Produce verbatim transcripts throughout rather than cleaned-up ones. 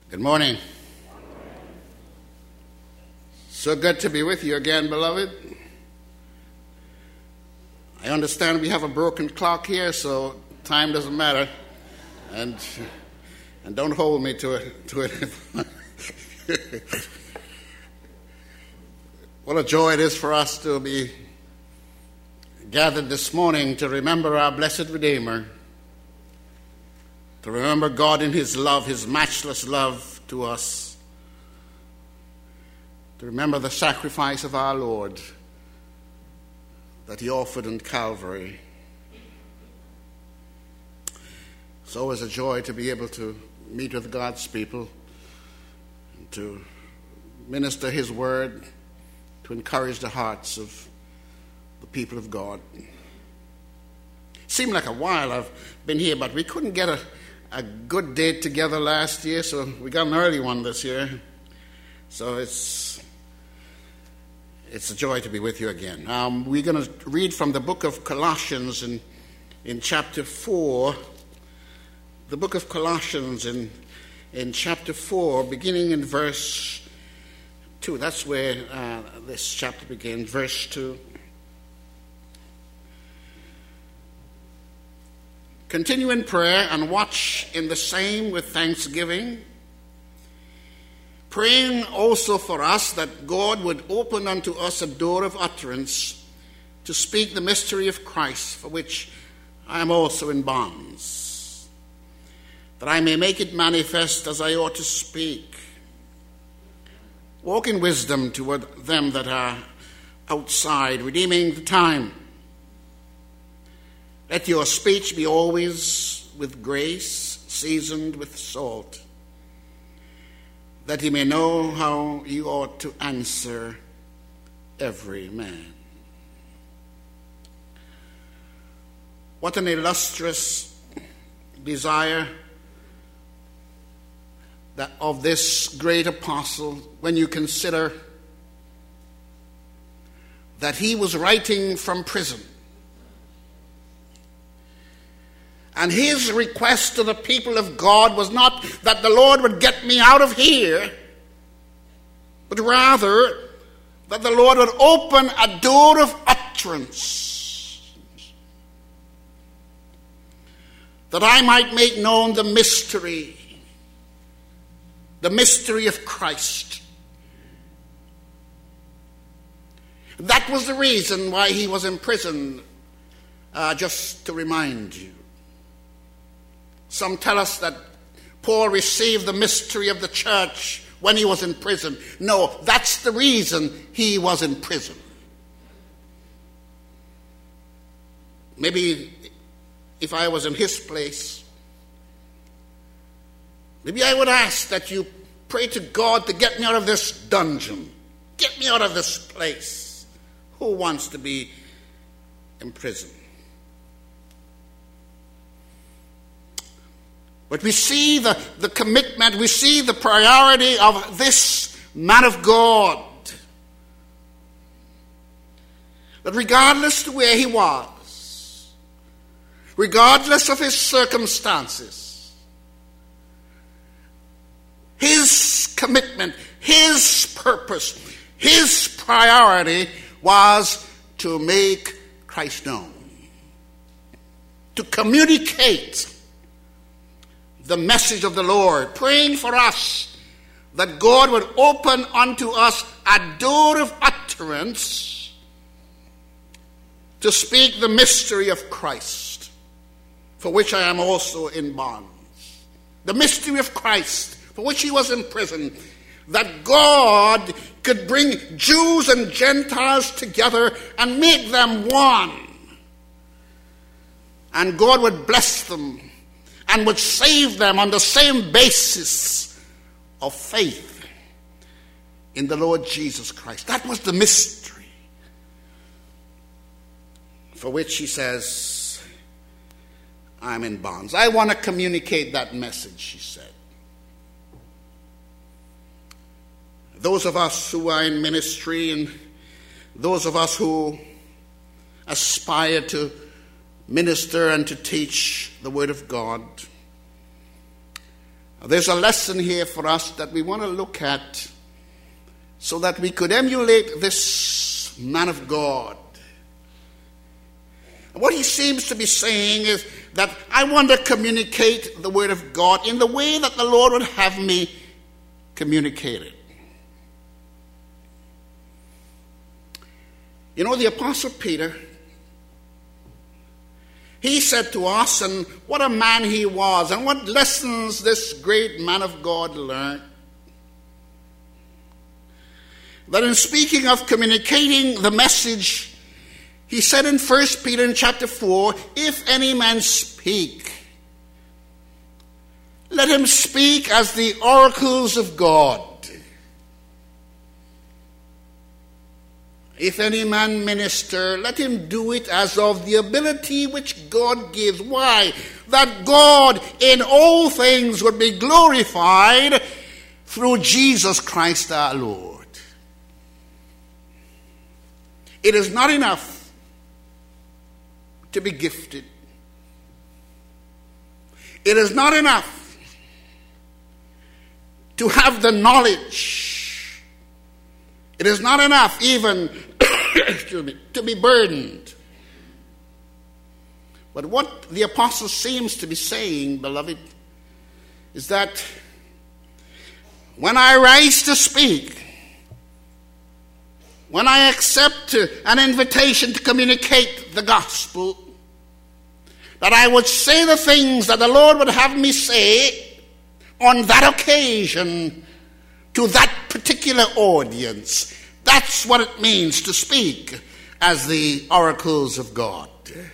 Good morning. So good to be with you again, beloved. I understand we have a broken clock here, so time doesn't matter. And and don't hold me to it. To it. What a joy it is for us to be gathered this morning to remember our blessed Redeemer, to remember God in His love, His matchless love to us, to remember the sacrifice of our Lord that He offered in Calvary. It's always a joy to be able to meet with God's people, and to minister His word, to encourage the hearts of the people of God. It seemed like a while I've been here, but we couldn't get a, a good date together last year, so we got an early one this year. So it's it's a joy to be with you again. Um, we're going to read from the book of Colossians in, in chapter four. The book of Colossians in, in chapter four, beginning in verse two. That's where uh, this chapter begins, verse two. Continue in prayer and watch in the same with thanksgiving, praying also for us that God would open unto us a door of utterance to speak the mystery of Christ, for which I am also in bonds, that I may make it manifest as I ought to speak. Walk in wisdom toward them that are outside, redeeming the time. Let your speech be always with grace, seasoned with salt, that ye may know how you ought to answer every man. What an illustrious desire that of this great apostle, when you consider that he was writing from prison. And his request to the people of God was not that the Lord would get me out of here, but rather that the Lord would open a door of utterance, that I might make known the mystery, the mystery of Christ. That was the reason why he was in prison, uh, just to remind you. Some tell us that Paul received the mystery of the church when he was in prison. No, that's the reason he was in prison. Maybe if I was in his place, maybe I would ask that you pray to God to get me out of this dungeon. Get me out of this place. Who wants to be in prison? But we see the, the commitment, we see the priority of this man of God. That regardless of where he was, regardless of his circumstances, his commitment, his purpose, his priority was to make Christ known, to communicate the message of the Lord, praying for us that God would open unto us a door of utterance to speak the mystery of Christ, for which I am also in bonds. The mystery of Christ, for which he was in prison, that God could bring Jews and Gentiles together and make them one. And God would bless them and would save them on the same basis of faith in the Lord Jesus Christ. That was the mystery for which he says, I'm in bonds. I want to communicate that message, he said. Those of us who are in ministry and those of us who aspire to minister and to teach the Word of God, There's a lesson here for us that we want to look at so that we could emulate this man of God. What he seems to be saying is that I want to communicate the word of God in the way that the Lord would have me communicate it. You know, the Apostle Peter, he said to us, and what a man he was, and what lessons this great man of God learned, that in speaking of communicating the message, he said in First Peter in chapter four, if any man speak, let him speak as the oracles of God. If any man minister, let him do it as of the ability which God gives. Why? That God in all things would be glorified through Jesus Christ our Lord. It is not enough to be gifted. It is not enough to have the knowledge. It is not enough even excuse me, to be burdened. But what the apostle seems to be saying, beloved, is that when I rise to speak, when I accept an invitation to communicate the gospel, that I would say the things that the Lord would have me say on that occasion to that particular audience. That's what it means to speak as the oracles of God.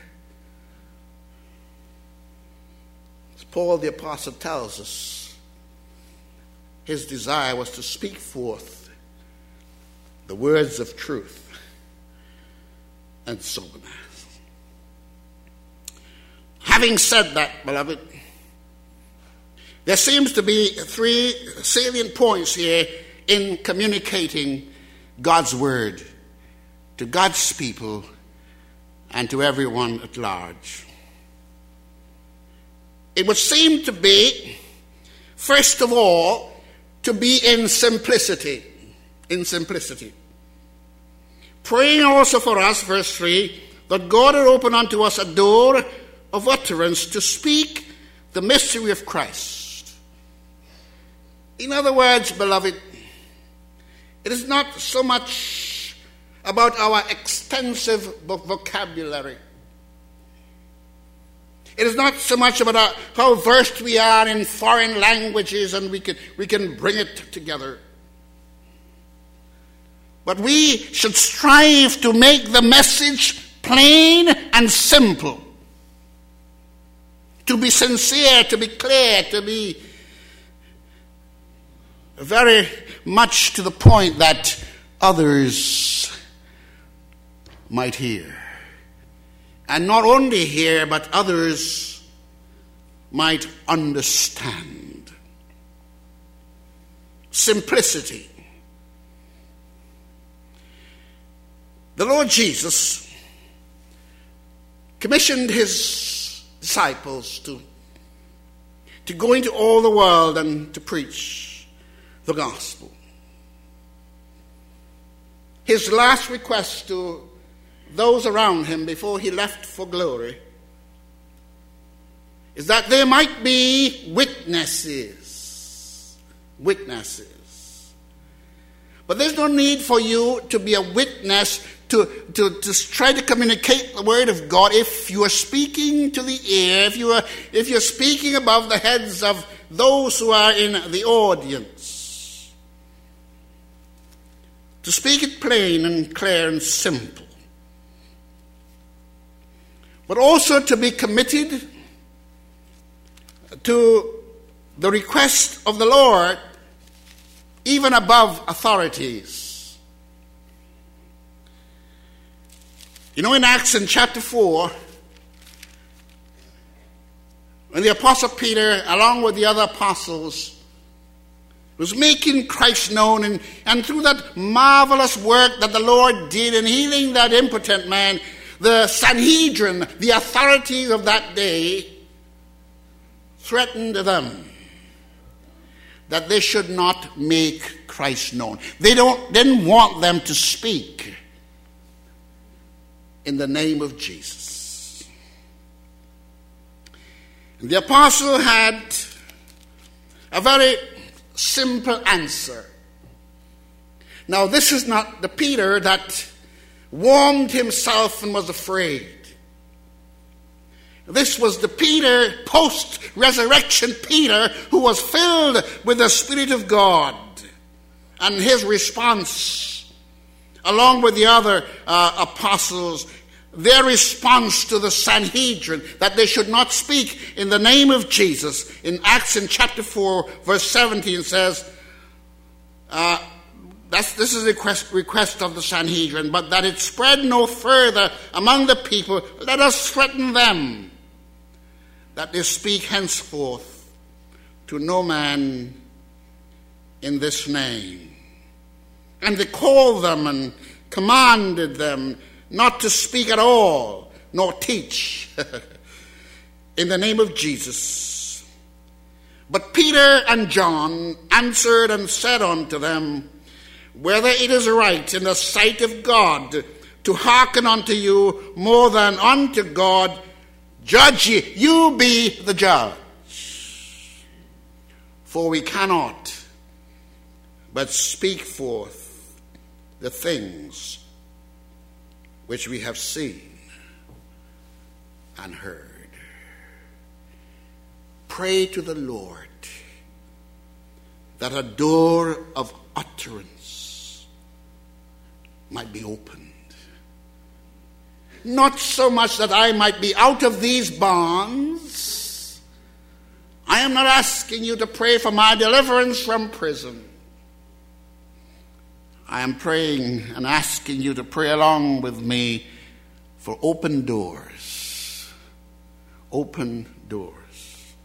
As Paul the Apostle tells us, his desire was to speak forth the words of truth and soberness. Having said that, beloved, there seems to be three salient points here in communicating God's word to God's people and to everyone at large. It would seem to be, first of all, to be in simplicity. In simplicity. Praying also for us, verse three, that God will open unto us a door of utterance to speak the mystery of Christ. In other words, beloved, it is not so much about our extensive vocabulary. It is not so much about our, how versed we are in foreign languages and we can, we can bring it together. But we should strive to make the message plain and simple. To be sincere, to be clear, to be very much to the point that others might hear. And not only hear, but others might understand. Simplicity. The Lord Jesus commissioned his disciples to, to go into all the world and to preach the gospel. His last request to those around him before he left for glory is that they might be witnesses. Witnesses. But there's no need for you to be a witness to, to, to try to communicate the word of God if you are speaking to the ear, if you are if you're speaking above the heads of those who are in the audience. To speak it plain and clear and simple. But also to be committed to the request of the Lord, even above authorities. You know, in Acts in chapter four, when the Apostle Peter, along with the other apostles, was making Christ known, and, and through that marvelous work that the Lord did in healing that impotent man, the Sanhedrin, the authorities of that day, threatened them that they should not make Christ known. They don't didn't want them to speak in the name of Jesus. And the apostle had a very simple answer. Now, this is not the Peter that warmed himself and was afraid. This was the Peter, post-resurrection Peter, who was filled with the Spirit of God. And his response, along with the other uh, apostles, their response to the Sanhedrin, that they should not speak in the name of Jesus, in Acts in chapter four, verse seventeen says, uh, That's, this is a request, request of the Sanhedrin, but that it spread no further among the people, let us threaten them, that they speak henceforth to no man in this name. And they called them and commanded them not to speak at all, nor teach in the name of Jesus. But Peter and John answered and said unto them, whether it is right in the sight of God to hearken unto you more than unto God, judge ye, you be the judge. For we cannot but speak forth the things which we have seen and heard. Pray to the Lord that a door of utterance might be opened. Not so much that I might be out of these bonds. I am not asking you to pray for my deliverance from prison. I am praying and asking you to pray along with me for open doors. Open doors.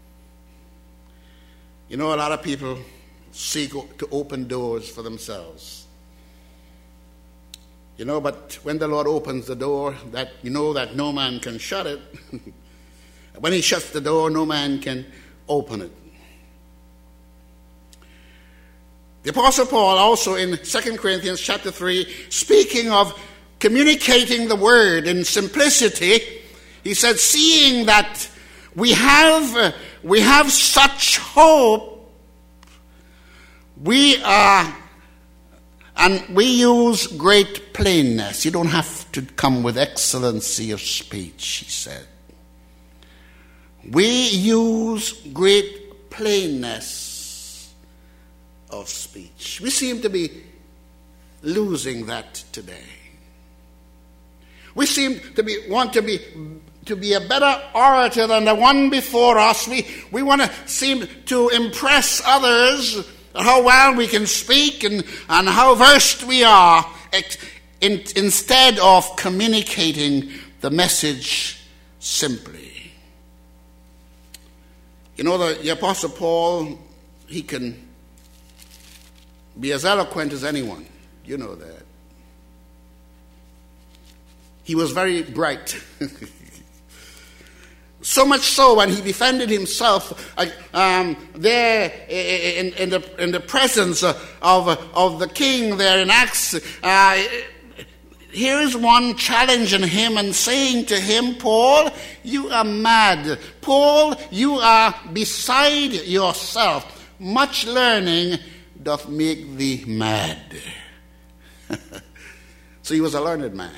You know, a lot of people seek to open doors for themselves. You know, but when the Lord opens the door, that you know that no man can shut it. When he shuts the door, no man can open it. The Apostle Paul also in Second Corinthians chapter three, speaking of communicating the word in simplicity, he said, seeing that we have, uh, we have such hope, we are... And we use great plainness. You don't have to come with excellency of speech, he said. We use great plainness of speech. We seem to be losing that today. We seem to be want to be to be a better orator than the one before us. We we want to seem to impress others how well we can speak and, and how versed we are, in, instead of communicating the message simply. You know, the, the Apostle Paul, he can be as eloquent as anyone. You know that. He was very bright. So much so, when he defended himself uh, um, there in, in, the, in the presence of, of the king there in Acts, uh, here is one challenging him and saying to him, Paul, you are mad. Paul, you are beside yourself. Much learning doth make thee mad. So he was a learned man.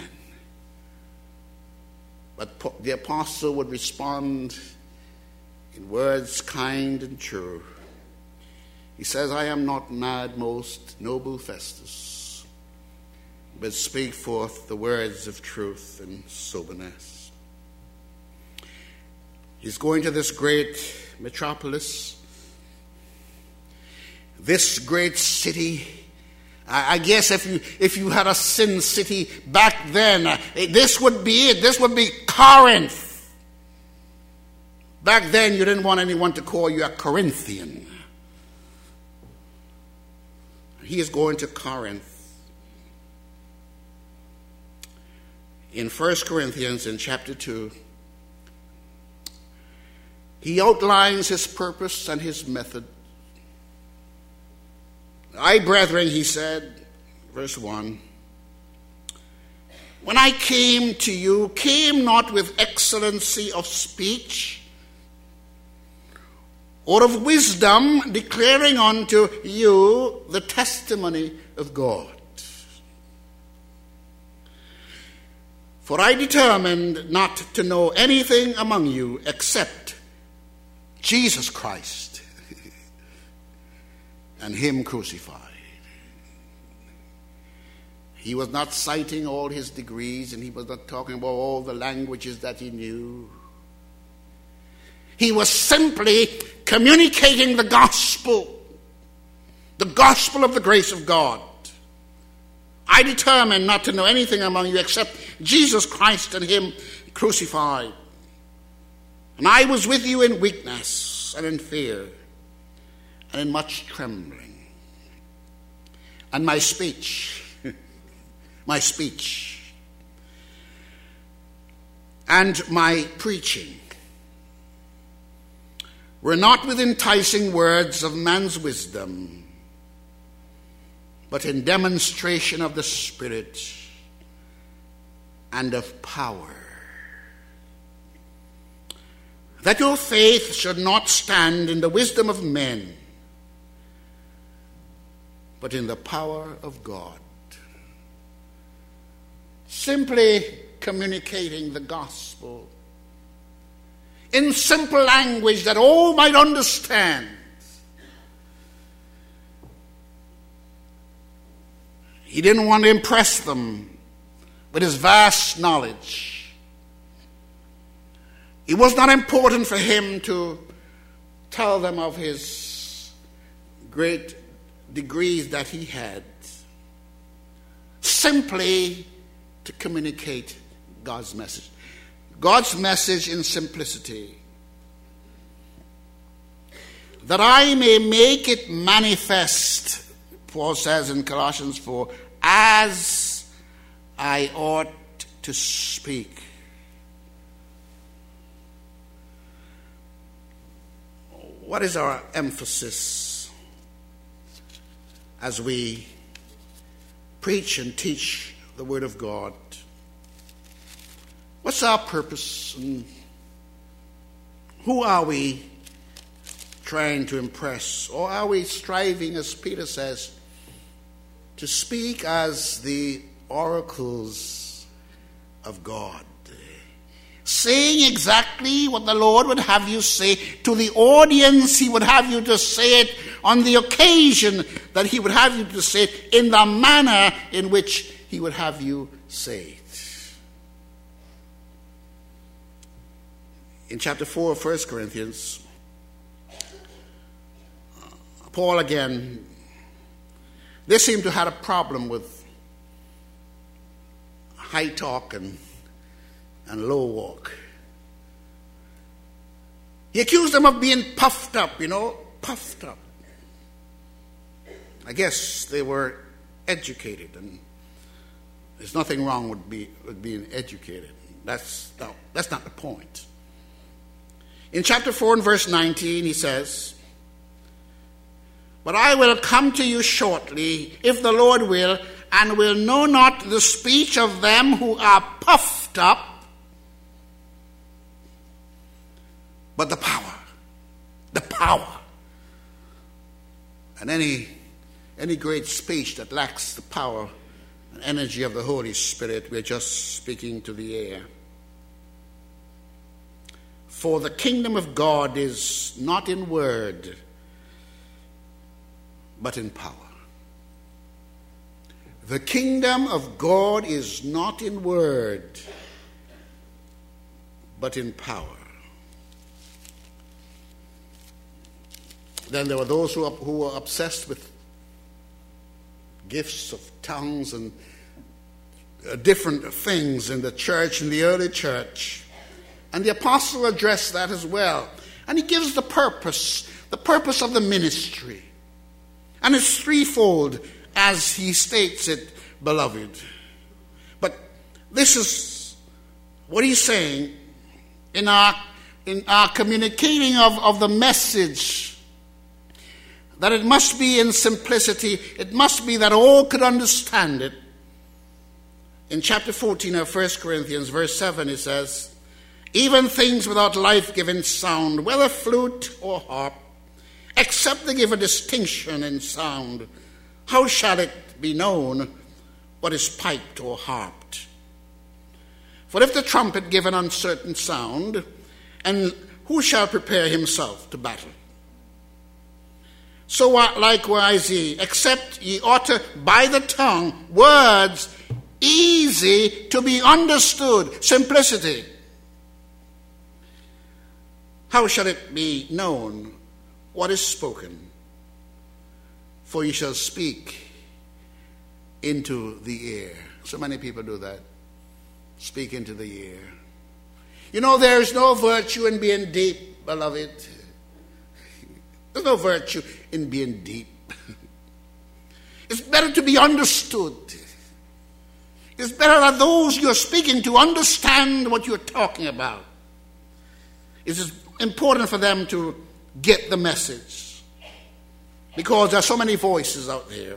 But the apostle would respond in words kind and true. He says, I am not mad, most noble Festus, but speak forth the words of truth and soberness. He's going to this great metropolis, this great city. I guess if you if you had a sin city back then, uh, this would be it. This would be Corinth. Back then, you didn't want anyone to call you a Corinthian. He is going to Corinth. In First Corinthians, in chapter two, he outlines his purpose and his method. I, brethren, he said, verse one, when I came to you, came not with excellency of speech or of wisdom, declaring unto you the testimony of God. For I determined not to know anything among you except Jesus Christ and him crucified. He was not citing all his degrees, and he was not talking about all the languages that he knew. He was simply communicating the gospel, the gospel of the grace of God. I determined not to know anything among you except Jesus Christ and him crucified. And I was with you in weakness and in fear and in much trembling. And my speech, my speech, and my preaching were not with enticing words of man's wisdom, but in demonstration of the Spirit and of power, that your faith should not stand in the wisdom of men, but in the power of God. Simply communicating the gospel in simple language that all might understand. He didn't want to impress them with his vast knowledge. It was not important for him to tell them of his great degrees that he had. Simply to communicate God's message. God's message in simplicity. That I may make it manifest, Paul says in Colossians four, as I ought to speak. What is our emphasis as we preach and teach the Word of God? What's our purpose, and who are we trying to impress? Or are we striving, as Peter says, to speak as the oracles of God, saying exactly what the Lord would have you say to the audience he would have you to say it on the occasion that he would have you to say it, in the manner in which he would have you say it? In chapter four of First Corinthians, Paul again, they seem to have had a problem with high talk and, and low walk. He accused them of being puffed up, you know, puffed up. I guess they were educated, and there's nothing wrong with, be, with being educated. That's, no, that's not the point. In chapter four and verse nineteen, he says, but I will come to you shortly, if the Lord will, and will know not the speech of them who are puffed up, but the power. The power. And any, any great speech that lacks the power and energy of the Holy Spirit, we're just speaking to the air. For the kingdom of God is not in word, but in power. The kingdom of God is not in word, but in power. Then there were those who, who were obsessed with gifts of tongues and uh, different things in the church, in the early church. And the apostle addressed that as well. And he gives the purpose, the purpose of the ministry. And it's threefold, as he states it, beloved. But this is what he's saying in our, in our communicating of, of the message that it must be in simplicity. It must be that all could understand it. In chapter fourteen of First Corinthians, verse seven, it says, even things without life-giving sound, whether flute or harp, except they give a distinction in sound, how shall it be known what is piped or harped? For if the trumpet give an uncertain sound, and who shall prepare himself to battle? So likewise ye, except ye utter by the tongue words easy to be understood, simplicity. How shall it be known what is spoken? For ye shall speak into the ear. So many people do that. Speak into the ear. You know, there is no virtue in being deep, beloved. There's no virtue in being deep. It's better to be understood. It's better that those you're speaking to understand what you're talking about. It's important for them to get the message, because there are so many voices out there.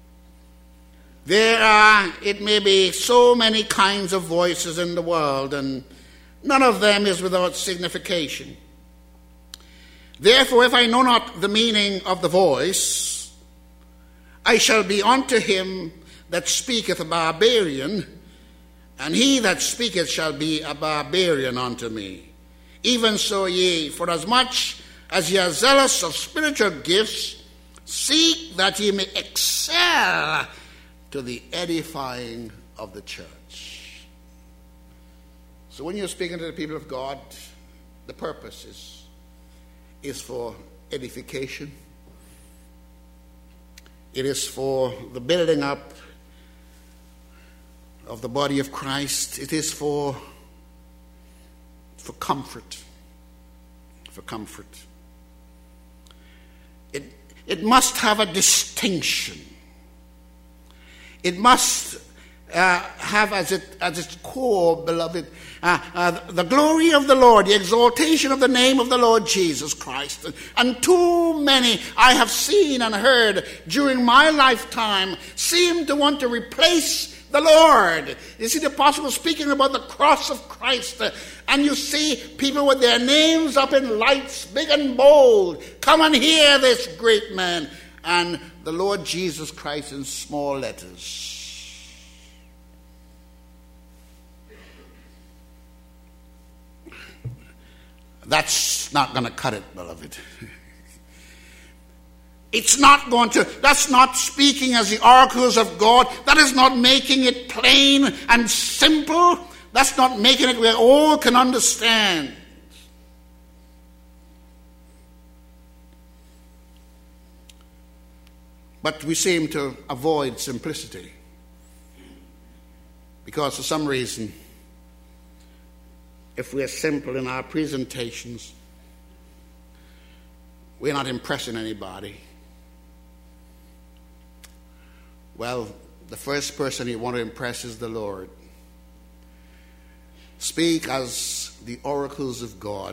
There are, it may be, so many kinds of voices in the world, and none of them is without signification. Therefore, if I know not the meaning of the voice, I shall be unto him that speaketh a barbarian, and he that speaketh shall be a barbarian unto me. Even so ye, for as much as ye are zealous of spiritual gifts, seek that ye may excel to the edifying of the church. So when you're speaking to the people of God, the purpose is, is for edification. It is for the building up of the body of Christ. It is for for comfort. For comfort. It, it must have a distinction. It must uh, have as, it, as its core, beloved, uh, uh, the glory of the Lord, the exaltation of the name of the Lord Jesus Christ. And too many I have seen and heard during my lifetime seem to want to replace the Lord. You see the apostle speaking about the cross of Christ, uh, and you see people with their names up in lights, big and bold. Come and hear this great man. And the Lord Jesus Christ in small letters. That's not going to cut it, beloved. It's not going to, that's not speaking as the oracles of God. That is not making it plain and simple. That's not making it where all can understand. But we seem to avoid simplicity because for some reason, if we're simple in our presentations, we're not impressing anybody. Well, the first person you want to impress is the Lord. Speak as the oracles of God.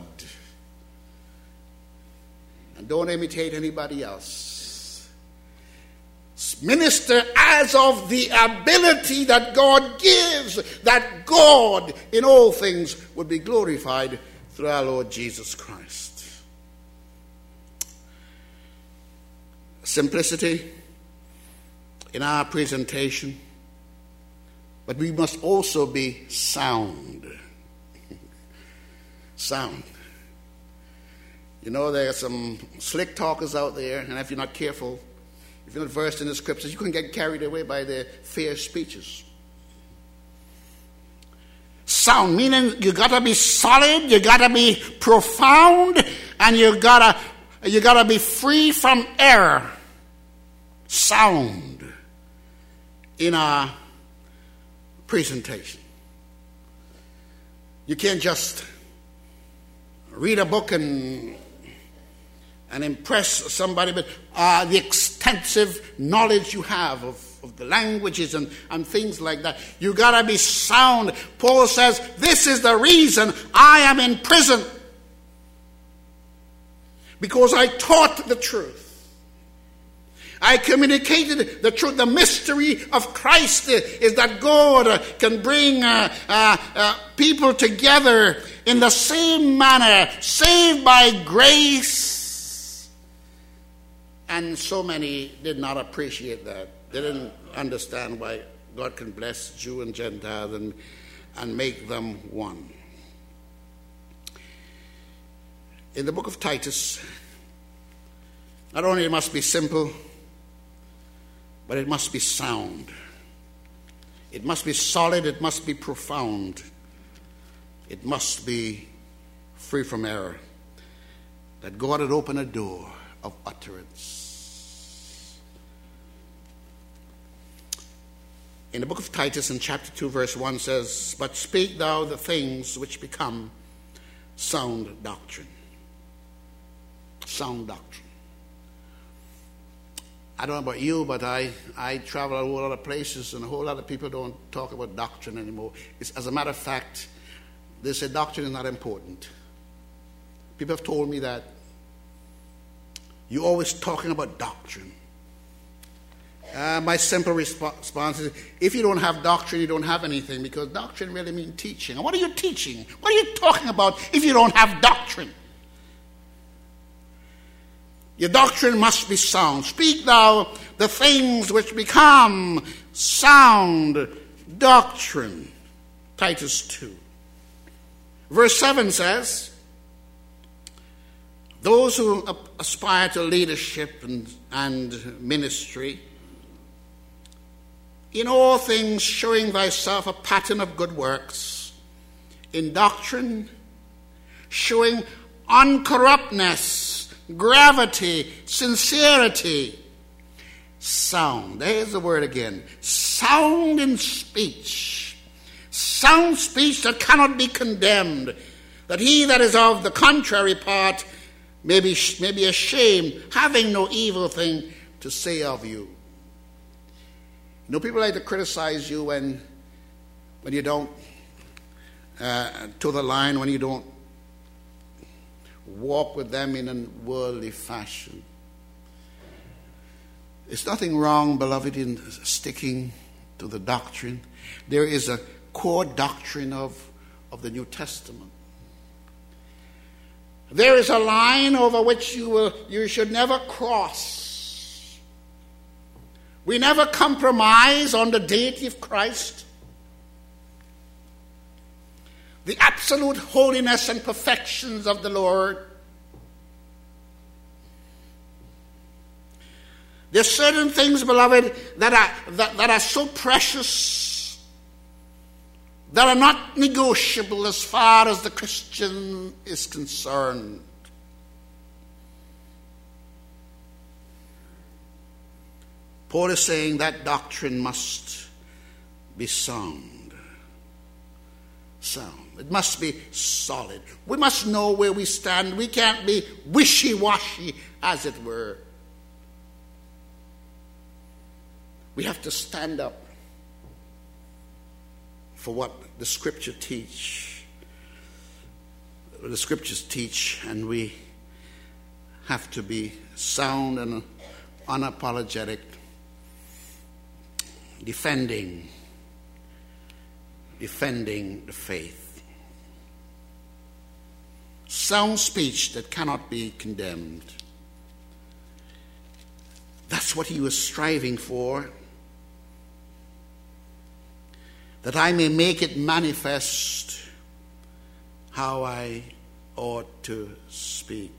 And don't imitate anybody else. Minister as of the ability that God gives, that God in all things would be glorified through our Lord Jesus Christ. Simplicity in our presentation, but we must also be sound. Sound. You know, there are some slick talkers out there, and if you're not careful, if you're not versed in the scriptures, you can get carried away by their fair speeches. Sound, meaning you gotta be solid, you gotta be profound, and you gotta you gotta be free from error. Sound in our presentation. You can't just read a book and and impress somebody, but uh, the extensive knowledge you have of, of the languages and, and things like that. You got to be sound. Paul says, this is the reason I am in prison. Because I taught the truth. I communicated the truth. The mystery of Christ is that God can bring uh, uh, uh, people together in the same manner, saved by grace. And so many did not appreciate that. They didn't understand why God can bless Jew and Gentile and, and make them one. In the book of Titus, not only it must be simple, but it must be sound. It must be solid, it must be profound. It must be free from error. That God had opened a door of utterance. In the book of Titus, in chapter two, verse one says, "But speak thou the things which become sound doctrine." Sound doctrine. I don't know about you, but I, I travel a whole lot of places, and a whole lot of people don't talk about doctrine anymore. It's, as a matter of fact, they say doctrine is not important. People have told me that. You're always talking about doctrine. Uh, my simple resp- response is, if you don't have doctrine, you don't have anything, because doctrine really means teaching. And what are you teaching? What are you talking about if you don't have doctrine? Your doctrine must be sound. Speak thou the things which become sound doctrine. Titus two. Verse seven says, those who aspire to leadership and, and ministry, in all things showing thyself a pattern of good works, in doctrine showing uncorruptness, gravity, sincerity, sound. There's the word again. Sound in speech. Sound speech that cannot be condemned. That he that is of the contrary part may be, may be ashamed, having no evil thing to say of you. You know, people like to criticize you when, when you don't uh, toe the line, when you don't walk with them in a worldly fashion. There's nothing wrong, beloved, in sticking to the doctrine. There is a core doctrine of, of the New Testament. There is a line over which you will you should never cross. We never compromise on the deity of Christ. The absolute holiness and perfections of the Lord. There are certain things, beloved, that are, that, that are so precious, that are not negotiable as far as the Christian is concerned. Paul is saying that doctrine must be sound. Sound. It must be solid. We must know where we stand. We can't be wishy-washy, as it were. We have to stand up for what the Scripture teach. The Scriptures teach, and we have to be sound and unapologetic, defending, defending the faith. Sound speech that cannot be condemned. That's what he was striving for. That I may make it manifest how I ought to speak.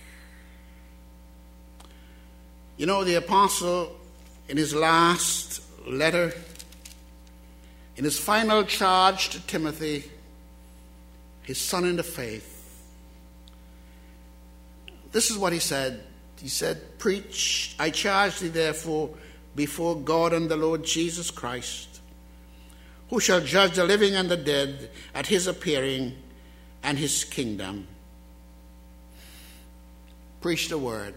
You know, the apostle, in his last letter, in his final charge to Timothy, his son in the faith, this is what he said. He said, "Preach, I charge thee therefore before God and the Lord Jesus Christ, who shall judge the living and the dead at his appearing and his kingdom." Preach the word.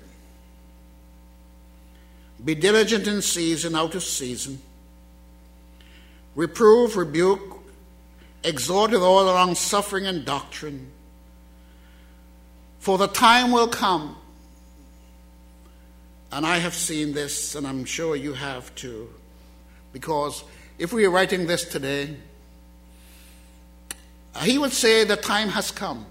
Be diligent in season, out of season. Reprove, rebuke, exhort with all long suffering and doctrine. For the time will come And I have seen this, and I'm sure you have too. Because if we are writing this today, he would say the time has come.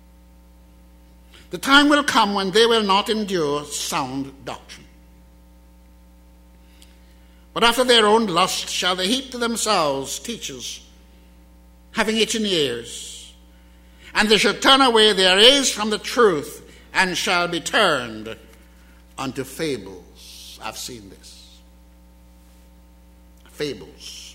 The time will come when they will not endure sound doctrine. But after their own lust shall they heap to themselves teachers, having itching ears. And they shall turn away their ears from the truth, and shall be turned unto fables. I've seen this. Fables.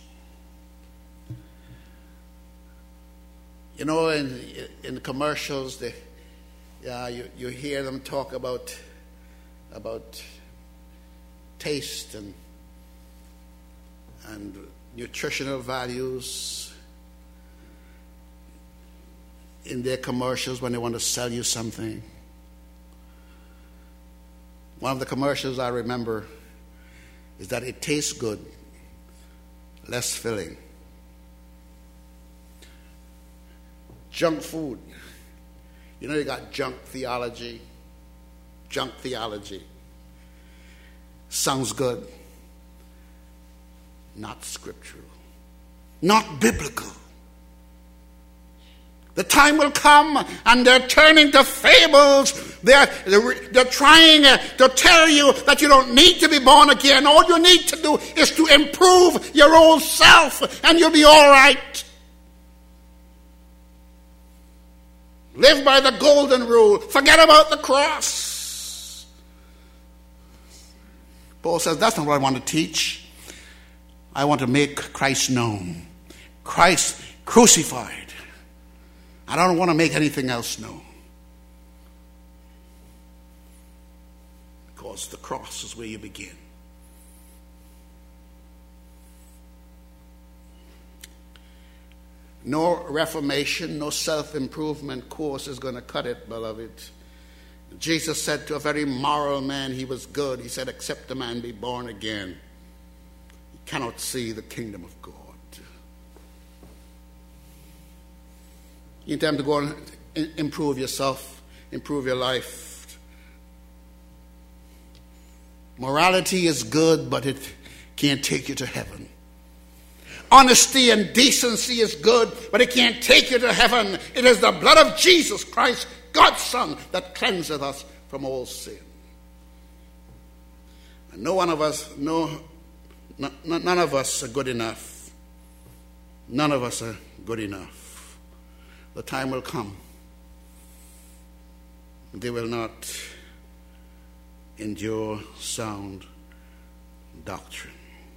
You know, in in the commercials, they, yeah, you, you hear them talk about about taste and and nutritional values in their commercials when they want to sell you something. One of the commercials I remember is that it tastes good, less filling. Junk food. You know, you got junk theology. Junk theology. Sounds good. Not scriptural. Not biblical. The time will come and they're turning to fables. They're, they're, they're trying uh, to tell you that you don't need to be born again. All you need to do is to improve your old self and you'll be all right. Live by the golden rule. Forget about the cross. Paul says, that's not what I want to teach. I want to make Christ known. Christ crucified. I don't want to make anything else known. Because the cross is where you begin. No reformation, no self-improvement course is going to cut it, beloved. Jesus said to a very moral man, he was good. He said, except a man be born again, he cannot see the kingdom of God. You need time to go and improve yourself, improve your life. Morality is good, but it can't take you to heaven. Honesty and decency is good, but it can't take you to heaven. It is the blood of Jesus Christ, God's Son, that cleanseth us from all sin. And no one of us, no, n- none of us are good enough. None of us are good enough. The time will come. They will not endure sound doctrine.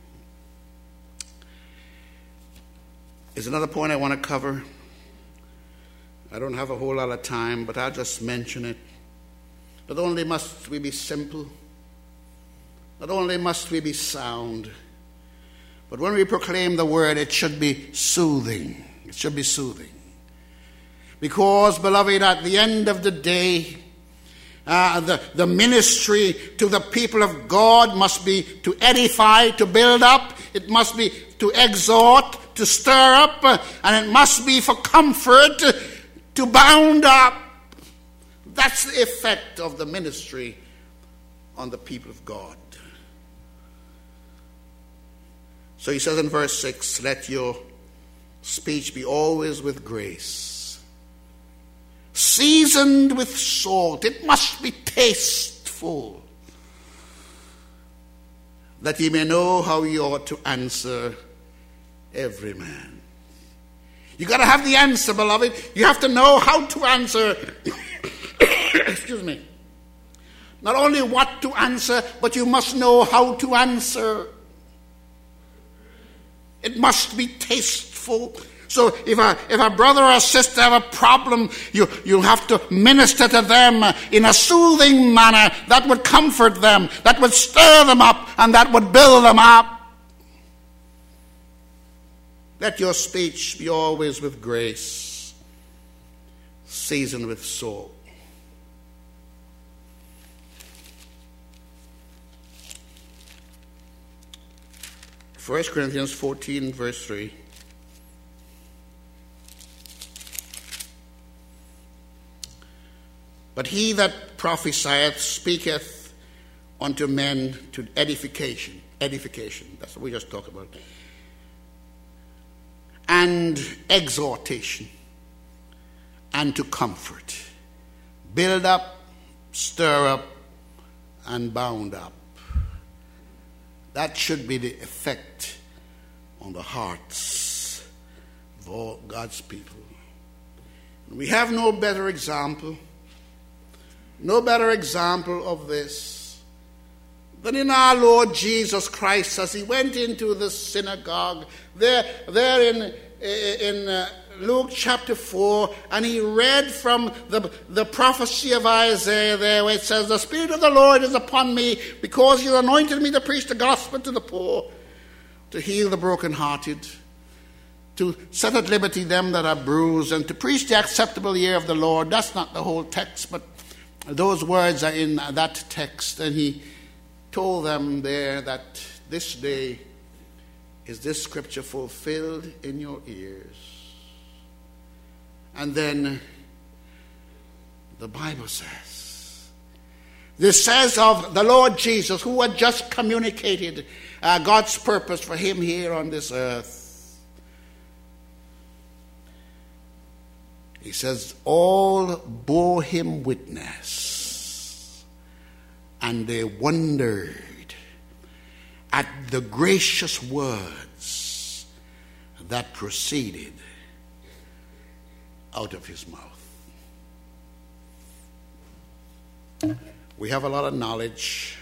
There's another point I want to cover. I don't have a whole lot of time, but I'll just mention it. Not only must we be simple, not only must we be sound, but when we proclaim the word, it should be soothing. It should be soothing. Because, beloved, at the end of the day, uh, the, the ministry to the people of God must be to edify, to build up. It must be to exhort, to stir up, uh, and it must be for comfort, uh, to bound up. That's the effect of the ministry on the people of God. So he says in verse six, let your speech be always with grace, seasoned with salt. It must be tasteful, that ye may know how ye ought to answer every man. You got to have the answer, beloved. You have to know how to answer. Excuse me. Not only what to answer, but you must know how to answer. It must be tasteful. So if a, if a brother or sister have a problem, you, you have to minister to them in a soothing manner that would comfort them, that would stir them up, and that would build them up. Let your speech be always with grace, seasoned with salt. First Corinthians fourteen, verse three. But he that prophesieth speaketh unto men to edification. Edification. That's what we just talked about. And exhortation. And to comfort. Build up, stir up, and bound up. That should be the effect on the hearts of all God's people. We have no better example, no better example of this than in our Lord Jesus Christ as he went into the synagogue there, there in, in uh, Luke chapter four, and he read from the, the prophecy of Isaiah there where it says, the Spirit of the Lord is upon me because he has anointed me to preach the gospel to the poor, to heal the brokenhearted, to set at liberty them that are bruised, and to preach the acceptable year of the Lord. That's not the whole text, but those words are in that text. And he told them there that this day is this scripture fulfilled in your ears. And then the Bible says, this says of the Lord Jesus, who had just communicated uh, God's purpose for him here on this earth. He says, all bore him witness, and they wondered at the gracious words that proceeded out of his mouth. We have a lot of knowledge,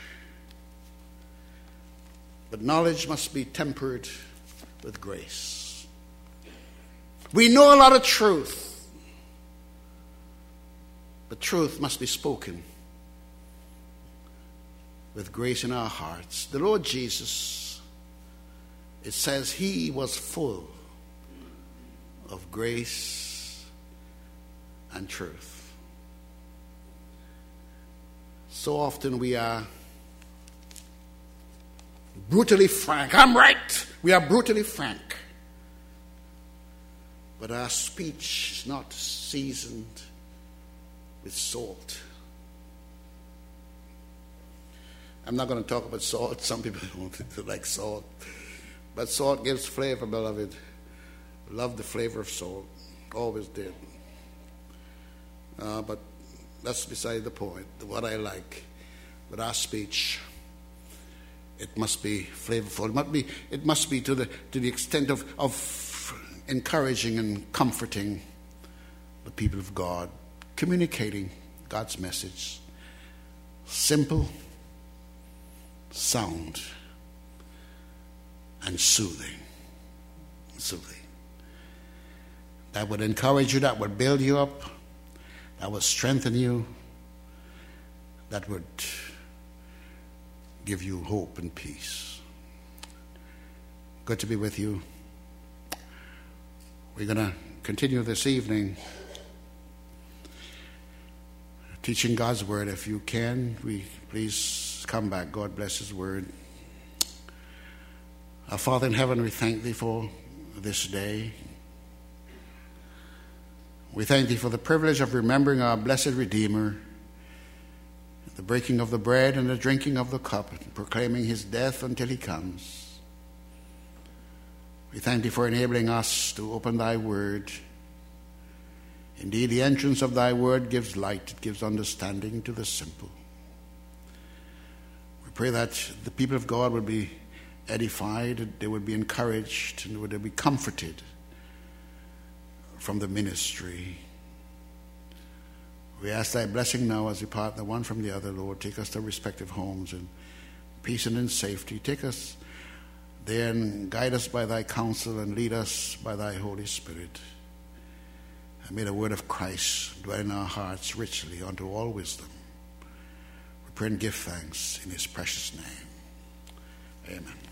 but knowledge must be tempered with grace. We know a lot of truth, but truth must be spoken with grace in our hearts. The Lord Jesus, it says he was full of grace and truth. So often we are brutally frank. I'm right. We are brutally frank. But our speech is not seasoned with salt. I'm not going to talk about salt. Some people don't like salt. But salt gives flavor, beloved. Love the flavor of salt. Always did. Uh, but that's beside the point. What I like with our speech, it must be flavorful. It must be, it must be to the to the extent of, of encouraging and comforting the people of God, communicating God's message. Simple, sound, and soothing. Soothing. That would encourage you, that would build you up, that would strengthen you, that would give you hope and peace. Good to be with you. We're going to continue this evening teaching God's word. If you can, we please come back. God bless his word. Our Father in heaven, we thank thee for this day. We thank thee for the privilege of remembering our blessed Redeemer, the breaking of the bread and the drinking of the cup, and proclaiming his death until he comes. We thank thee for enabling us to open thy word. Indeed, the entrance of thy word gives light, it gives understanding to the simple. We pray that the people of God would be edified, that they would be encouraged, and would they be comforted from the ministry. We ask thy blessing now as we part the one from the other, Lord. Take us to respective homes in peace and in safety. Take us there and guide us by thy counsel and lead us by thy Holy Spirit. And may the word of Christ dwell in our hearts richly unto all wisdom. We pray and give thanks in his precious name. Amen.